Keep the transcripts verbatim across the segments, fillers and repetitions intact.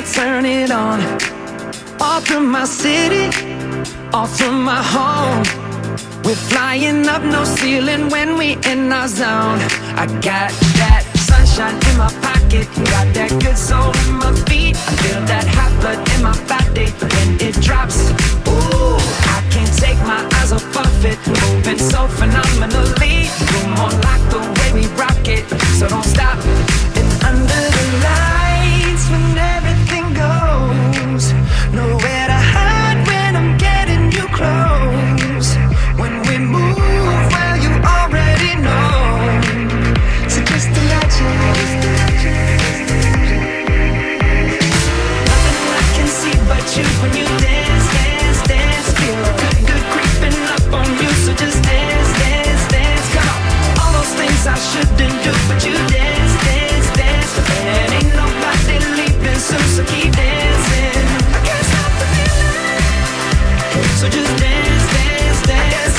I turn it on. All through my city, all through my home. We're flying up, no ceiling when we in our zone. I got that sunshine in my pocket, got that good soul in my feet. I feel that hot blood in my body when it drops. Ooh, I can't take my eyes off of it, moving so phenomenally. You're more like the way we rock it, so don't stop. And under the lights, when everything goes, nowhere to hide when I'm getting you close. When we move, well, you already know. So just imagine. Nothing I can see but you when you dance, dance, dance. Feel good, good creeping up on you. So just dance, dance, dance. Come on. All those things I shouldn't do, but you dance, dance, dance. And ain't nobody leaving soon, so keep dancing. I can't stop the feeling. So just dance, dance, dance.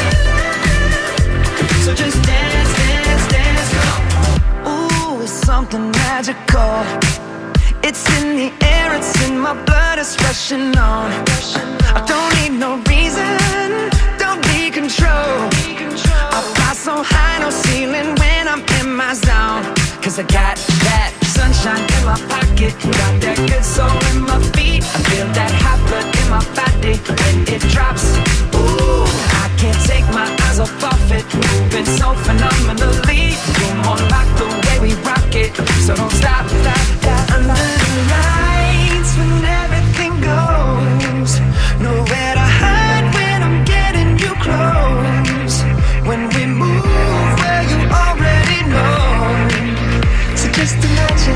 So just dance, dance, dance. Ooh, it's something magical. It's in the air, it's in my blood, it's rushing on. I don't need no reason, don't be control. I fly so high, no ceiling when I'm in my zone. Cause I got that sunshine in my pocket, got that good soul in my feet. I feel that hot blood in my body when it drops. Ooh, I can't take my eyes off of it, moving so phenomenally. You're more like the way we rock it, so don't stop, stop, stop. Under the lights, when everything goes, nowhere to hide when I'm getting you close. When we move, well, you already know. So just imagine.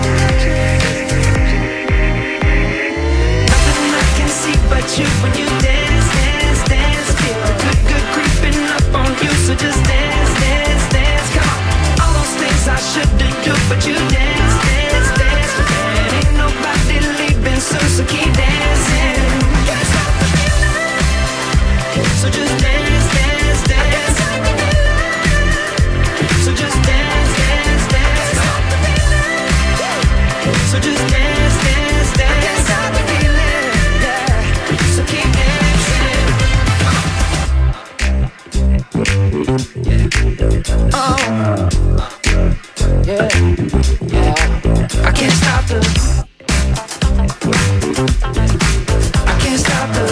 Nothing I can see but you when you dance, dance, dance. Feel good, good creeping up on you. So just dance, dance, dance. Come on. All those things I shouldn't do, but you dance, dance, dance. And ain't nobody leaving soon, so keep dancing. Can't stop the feeling. So just dance, dance, dance. So just dance, dance, dance. So just dance, dance, dance. I can't stop the feeling, yeah. So keep dancing. Oh, yeah, yeah. I can't stop the. I can't stop the.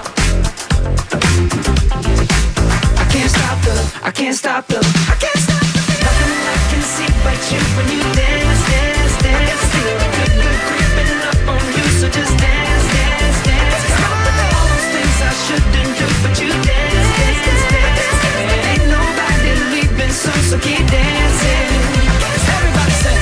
I can't stop the. I can't stop the. I can't stop the. Nothing I can see but you when you dance, dance, dance. Feel good, good creeping up on you. So just dance, dance, dance. All those things I shouldn't do, but you dance, dance, dance. And ain't nobody leaving soon, so keep dancing. Everybody say.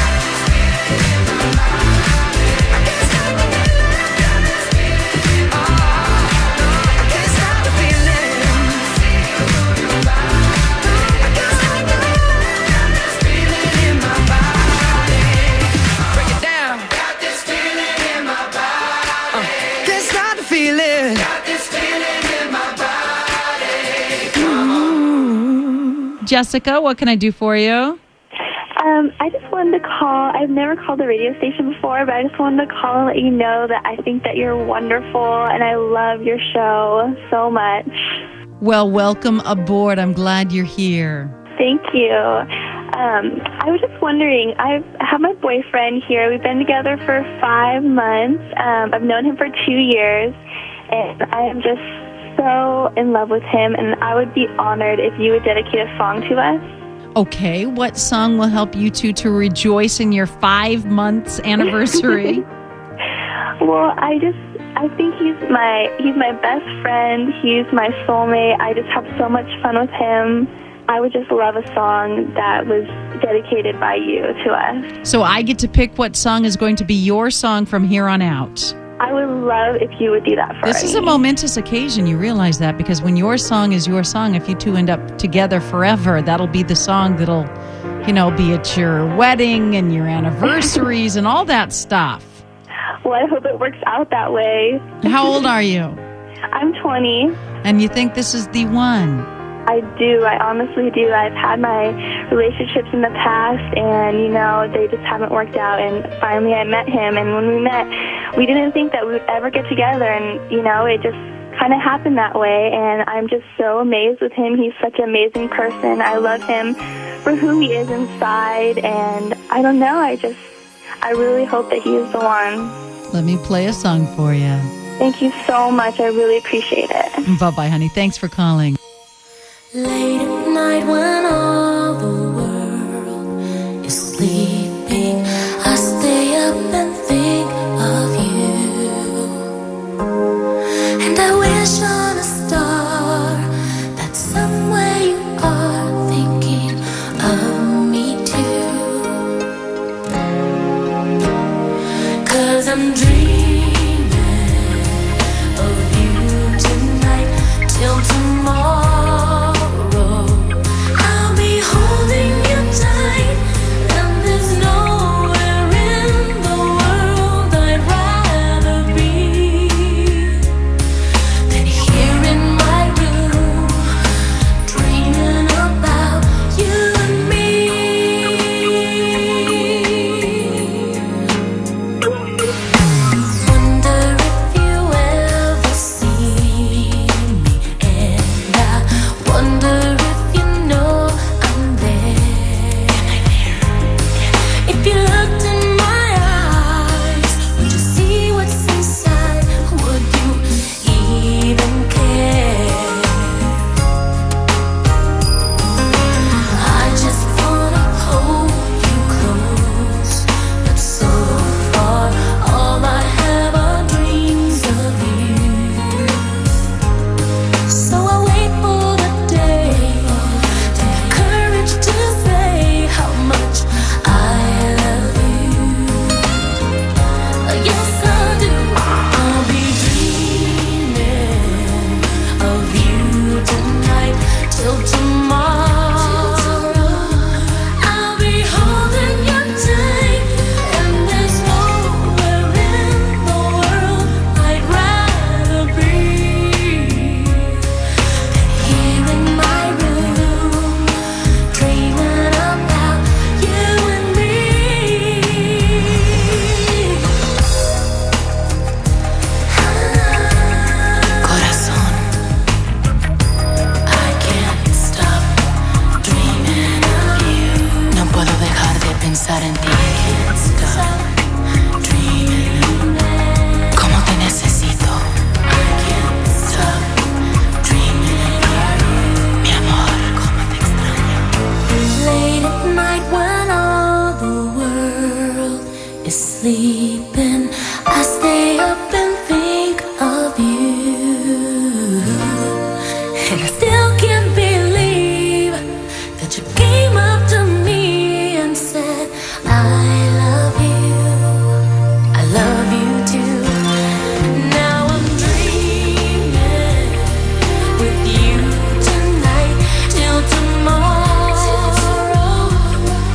Jessica, what can I do for you? Um, I just wanted to call. I've never called the radio station before, but I just wanted to call and let you know that I think that you're wonderful, and I love your show so much. Well, welcome aboard. I'm glad you're here. Thank you. Um, I was just wondering, I have my boyfriend here. We've been together for five months. Um, I've known him for two years, and I am just so in love with him, and I would be honored if you would dedicate a song to us. Okay, what song will help you two to rejoice in your five months anniversary? Well, I just, I think he's my, he's my best friend. He's my soulmate. I just have so much fun with him. I would just love a song that was dedicated by you to us. So I get to pick what song is going to be your song from here on out. I would love if you would do that for This me. is a momentous occasion, you realize that, because when your song is your song, if you two end up together forever, that'll be the song that'll, you know, be at your wedding and your anniversaries and all that stuff. Well, I hope it works out that way. How old are you? I'm twenty. And you think this is the one? I do. I honestly do. I've had my relationships in the past, and, you know, they just haven't worked out. And finally I met him, and when we met, we didn't think that we would ever get together, and, you know, it just kind of happened that way, and I'm just so amazed with him. He's such an amazing person. I love him for who he is inside, and I don't know, I just, I really hope that he is the one. Let me play a song for you. Thank you so much. I really appreciate it. Bye-bye, honey. Thanks for calling. Late at night when all the world is sleeping, I stay up and think of you. And I wish on a star that somewhere you are thinking of me too. 'Cause I'm dreaming of you tonight till tomorrow.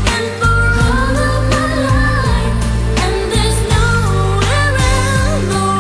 And there's nowhere in the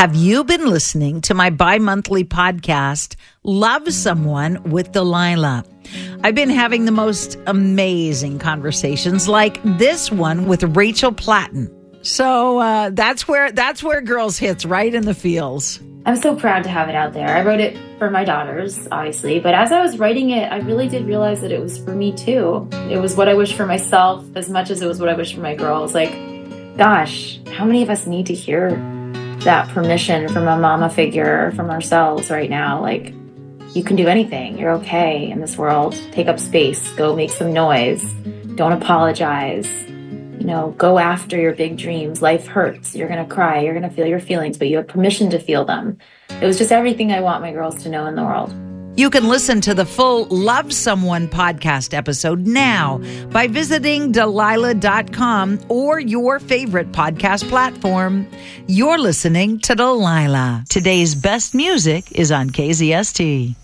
Have you been listening to my bi-monthly podcast, Love Someone with Delilah? I've been having the most amazing conversations like this one with Rachel Platten. So uh, that's where that's where Girls hits right in the feels. I'm so proud to have it out there. I wrote it for my daughters, obviously, but as I was writing it, I really did realize that it was for me too. It was what I wish for myself as much as it was what I wish for my girls. Like, gosh, how many of us need to hear that permission from a mama figure, from ourselves right now? Like, you can do anything. You're okay in this world. Take up space. Go make some noise. Don't apologize. You know, go after your big dreams. Life hurts. You're going to cry. You're going to feel your feelings, but you have permission to feel them. It was just everything I want my girls to know in the world. You can listen to the full Love Someone podcast episode now by visiting Delilah dot com or your favorite podcast platform. You're listening to Delilah. Today's best music is on K Z S T.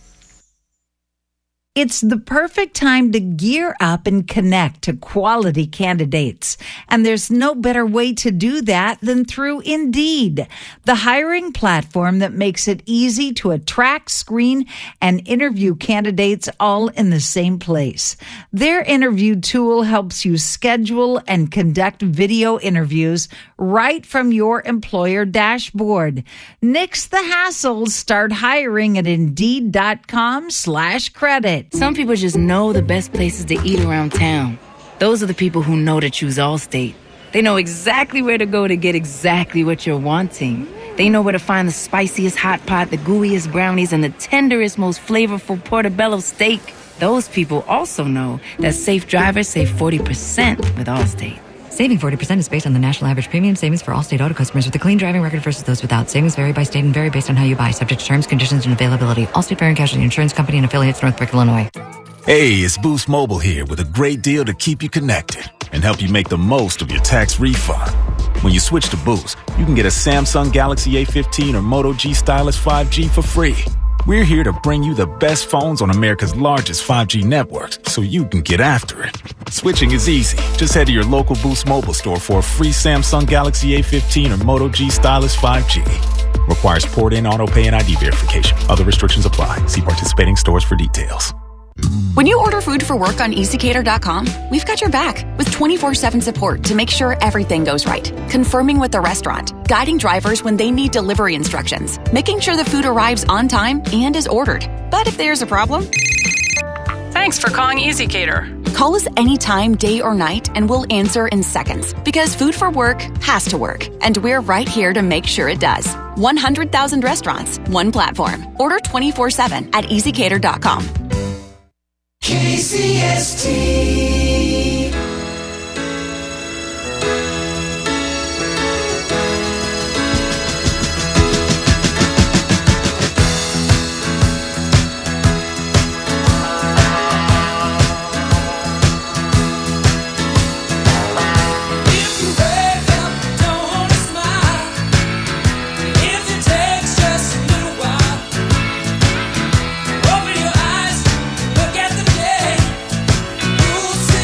It's the perfect time to gear up and connect to quality candidates. And there's no better way to do that than through Indeed, the hiring platform that makes it easy to attract, screen, and interview candidates all in the same place. Their interview tool helps you schedule and conduct video interviews right from your employer dashboard. Nix the hassles. Start hiring at Indeed.com slash credit. Some people just know the best places to eat around town. Those are the people who know to choose Allstate. They know exactly where to go to get exactly what you're wanting. They know where to find the spiciest hot pot, the gooeyest brownies, and the tenderest, most flavorful portobello steak. Those people also know that safe drivers save forty percent with Allstate. Saving forty percent is based on the national average premium savings for Allstate auto customers with a clean driving record versus those without. Savings vary by state and vary based on how you buy. Subject to terms, conditions, and availability. Allstate Fire and Casualty Insurance Company and affiliates, Northbrook, Illinois. Hey, it's Boost Mobile here with a great deal to keep you connected and help you make the most of your tax refund. When you switch to Boost, you can get a Samsung Galaxy A fifteen or Moto G Stylus five G for free. We're here to bring you the best phones on America's largest five G networks so you can get after it. Switching is easy. Just head to your local Boost Mobile store for a free Samsung Galaxy A fifteen or Moto G Stylus five G. Requires port-in, auto-pay, and I D verification. Other restrictions apply. See participating stores for details. When you order food for work on easy cater dot com, we've got your back with twenty-four seven support to make sure everything goes right. Confirming with the restaurant, guiding drivers when they need delivery instructions, making sure the food arrives on time and is ordered. But if there's a problem... Thanks for calling ezCater. Call us anytime, day or night, and we'll answer in seconds. Because food for work has to work. And we're right here to make sure it does. one hundred thousand restaurants, one platform. Order twenty-four seven at easy cater dot com. K C S T. Open your eyes, look at the day. You'll see.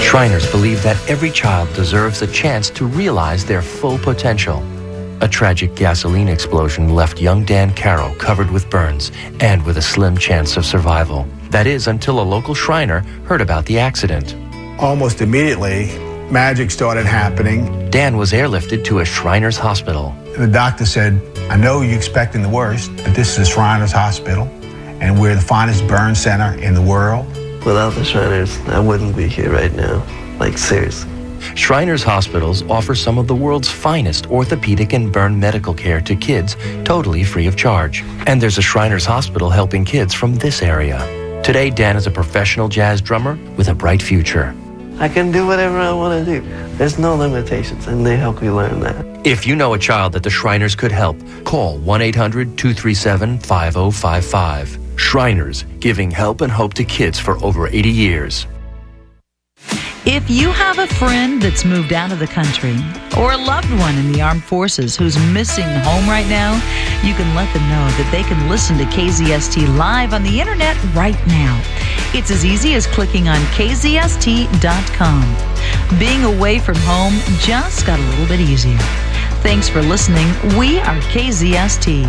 Shriners believe that every child deserves a chance to realize their full potential. A tragic gasoline explosion left young Dan Caro covered with burns and with a slim chance of survival. That is, until a local Shriner heard about the accident. Almost immediately, magic started happening. Dan was airlifted to a Shriners hospital. The doctor said, I know you're expecting the worst, but this is Shriners Hospital, and we're the finest burn center in the world. Without the Shriners, I wouldn't be here right now. Like, seriously. Shriners Hospitals offer some of the world's finest orthopedic and burn medical care to kids totally free of charge. And there's a Shriners Hospital helping kids from this area. Today, Dan is a professional jazz drummer with a bright future. I can do whatever I want to do. There's no limitations, and they help me learn that. If you know a child that the Shriners could help, call one eight hundred two three seven five oh five five. Shriners, giving help and hope to kids for over eighty years. If you have a friend that's moved out of the country or a loved one in the armed forces who's missing home right now, you can let them know that they can listen to K Z S T live on the internet right now. It's as easy as clicking on K Z S T dot com. Being away from home just got a little bit easier. Thanks for listening. We are K Z S T.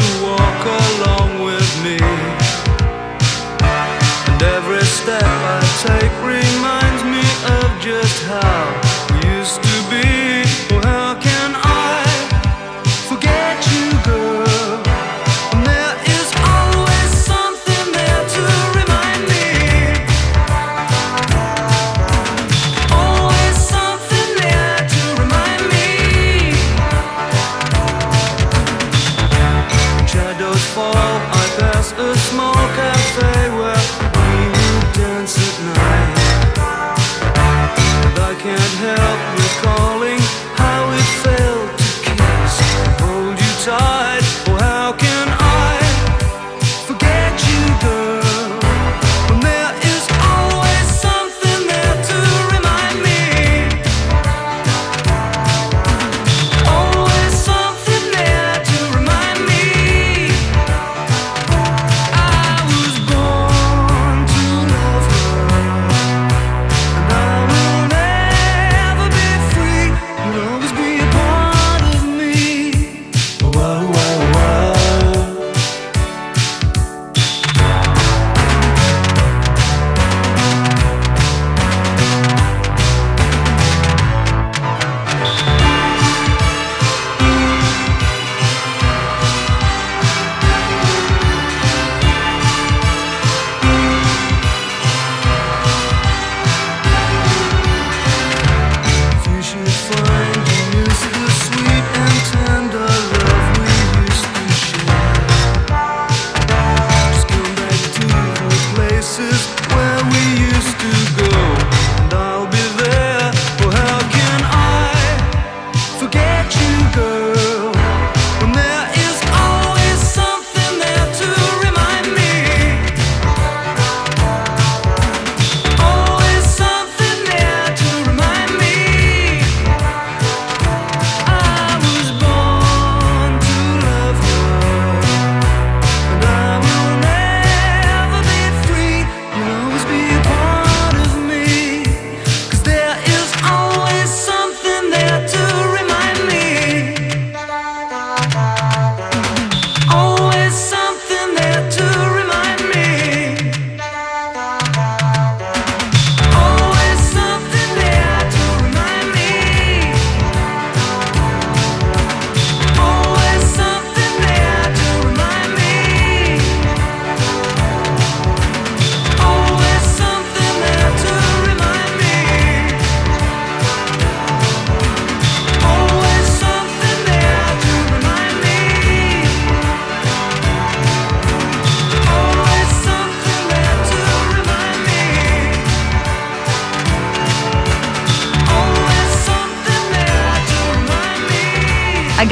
Step by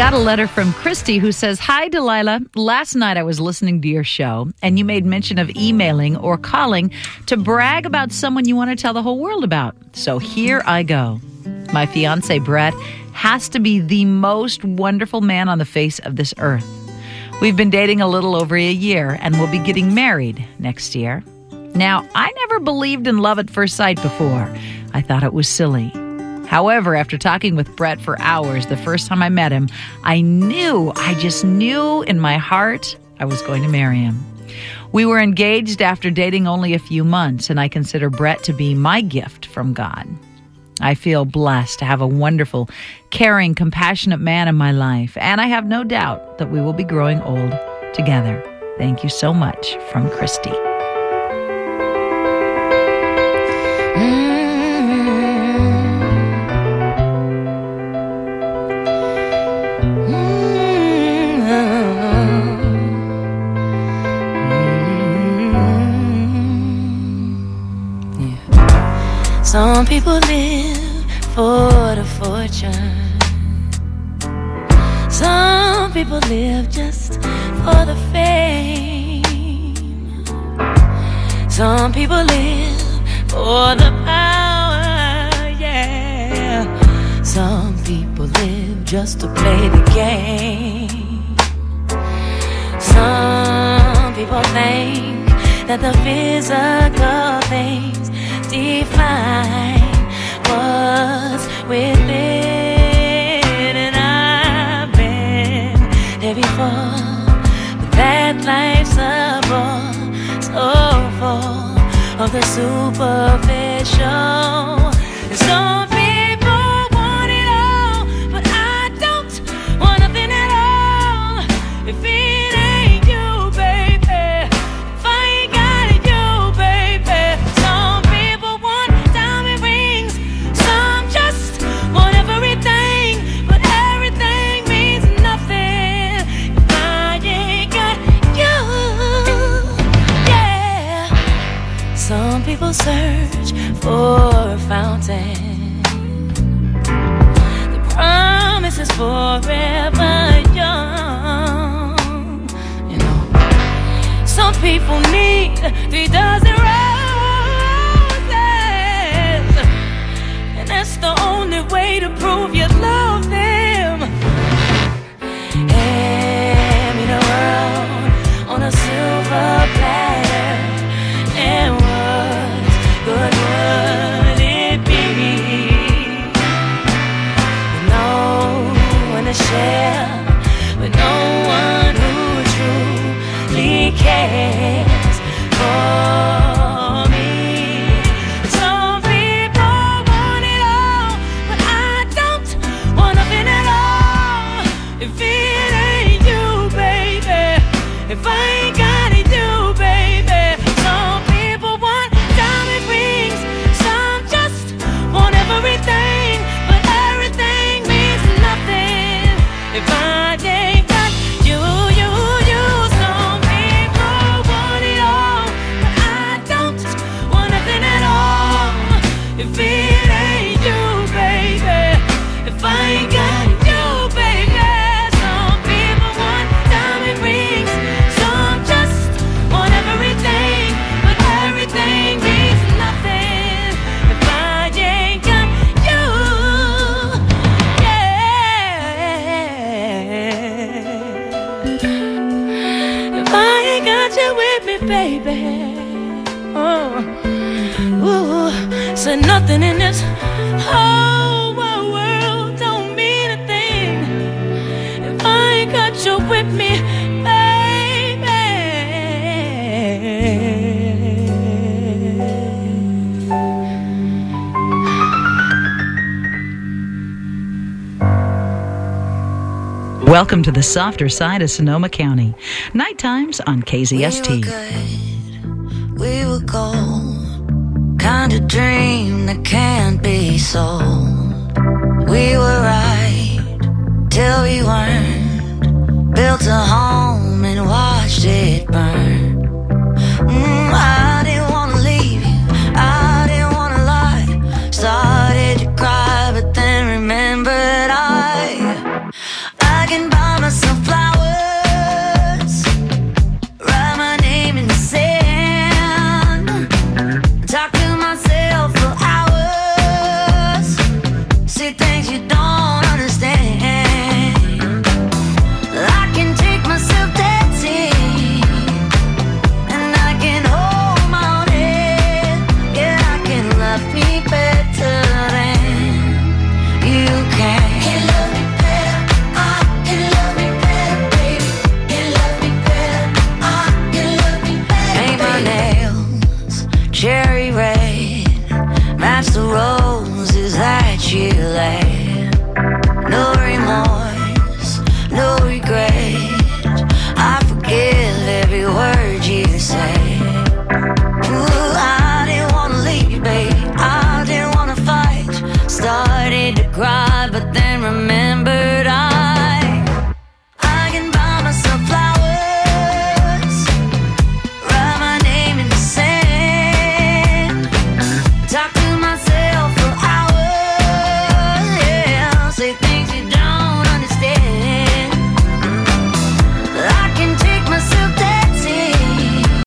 got a letter from Christy who says, "Hi, Delilah. Last night I was listening to your show, and you made mention of emailing or calling to brag about someone you want to tell the whole world about. So here I go. My fiance, Brett, has to be the most wonderful man on the face of this earth. We've been dating a little over a year, and we'll be getting married next year. Now, I never believed in love at first sight before. I thought it was silly. However, after talking with Brett for hours the first time I met him, I knew, I just knew in my heart I was going to marry him. We were engaged after dating only a few months, and I consider Brett to be my gift from God. I feel blessed to have a wonderful, caring, compassionate man in my life, and I have no doubt that we will be growing old together. Thank you so much," from Christy. Some people live for the fortune. Some people live just for the fame. Some people live for the power, yeah. Some people live just to play the game. Some people think that the physical things define what's within, and I've been there before, but that life's a bore, so full of the superficial. And some people want it all, but I don't want nothing at all. If it ain't you, baby, if I ain't got it, you, baby. Some people want diamond rings, some just want everything, but everything means nothing if I ain't got you. Yeah. Some people search for a fountain. The promise is forever young. You know, some people need three dozen roses, and that's the only way to prove you love them. Hand me the world on a silver platter, and what good would it be? With no one to share, with no one who truly cares for me. Some people want it all, but I don't want nothing at all. If it ain't you, baby, if I ain't got it, you, baby. Some people want diamond rings, some just want everything, but everything means nothing if I ain't got you, you, you. Some people want it all, but I don't want nothing at all. If it ain't you, baby, if I ain't got you, baby. Some people want diamond rings, some just want everything, but everything means nothing if I ain't got you. Yeah. If I ain't got you with me, baby. Oh, ooh, said nothing in this whole wide world don't mean a thing if I ain't got you with me, baby. Welcome to the softer side of Sonoma County. Night times on K Z S T. We were gold, kind of dream that can't be sold. We were right till we weren't. Built a home and watched it burn.